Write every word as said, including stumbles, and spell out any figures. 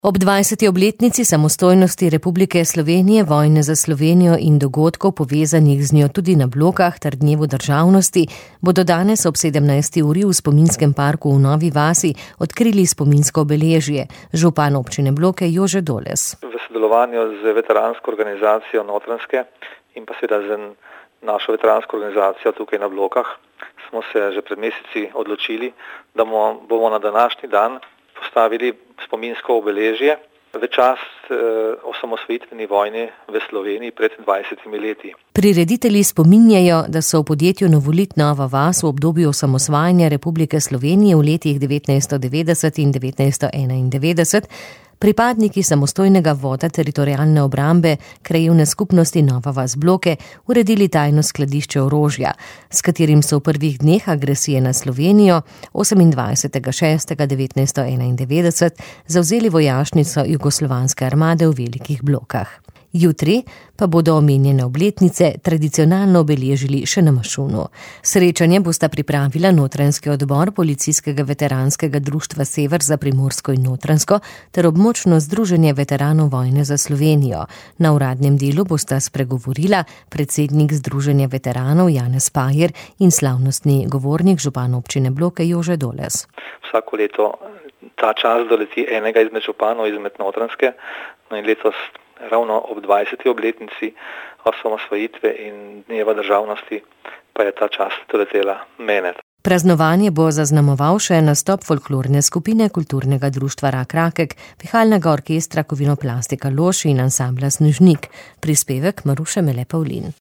Ob dvajseti obletnici samostojnosti Republike Slovenije, vojne za Slovenijo in dogodkov povezanih z njo tudi na Blokah ter dnevu državnosti, bodo danes ob sedemnajsti uri v spominskem parku v Novi vasi odkrili spominsko obeležje. Župan občine Bloke Jože Doles. V sodelovanju z veteransko organizacijo Notranjske in pa seveda z našo veteransko organizacijo tukaj na Blokah smo se že pred meseci odločili, da bomo na današnji dan postavili spominsko obeležje v čast e, osamosvojitveni vojni v Sloveniji pred dvajsetimi leti. Prireditelji spominjajo, da so v podjetju Novolit Nova vas v obdobju osamosvajanja Republike Slovenije v letih devetnajststo devetdeset in devetnajststo enaindevetdeset pripadniki samostojnega voda teritorialne obrambe krajevne skupnosti Nova vas Bloke uredili tajno skladišče orožja, s katerim so v prvih dneh agresije na Slovenijo osemindvajsetega šestega devetnajststo enaindevetdeset zavzeli vojašnico jugoslovanske armade v Velikih Blokah. Jutri pa bodo omenjene obletnice tradicionalno obeležili še na Mašunu. Srečanje bosta pripravila Notranjski odbor Policijskega veteranskega društva Sever za Primorsko in Notranjsko ter območno združenje veteranov vojne za Slovenijo. Na uradnem delu bosta spregovorila predsednik Združenja veteranov Janez Pajer in slavnostni govornik župan občine Bloke Jože Doles. Vsako leto ta čas doleti enega izmed županov izmed Notranjske, no in letos ravno ob dvajseti obletnici osamosvojitve in dneva državnosti pa je ta čast doletela mene. Praznovanje bo zaznamoval še nastop folklorne skupine kulturnega društva Rak Rakek, pihalnega orkestra Kovinoplastika Lož in ansambla Snežnik. Prispevek Maruše Mele Pavlin.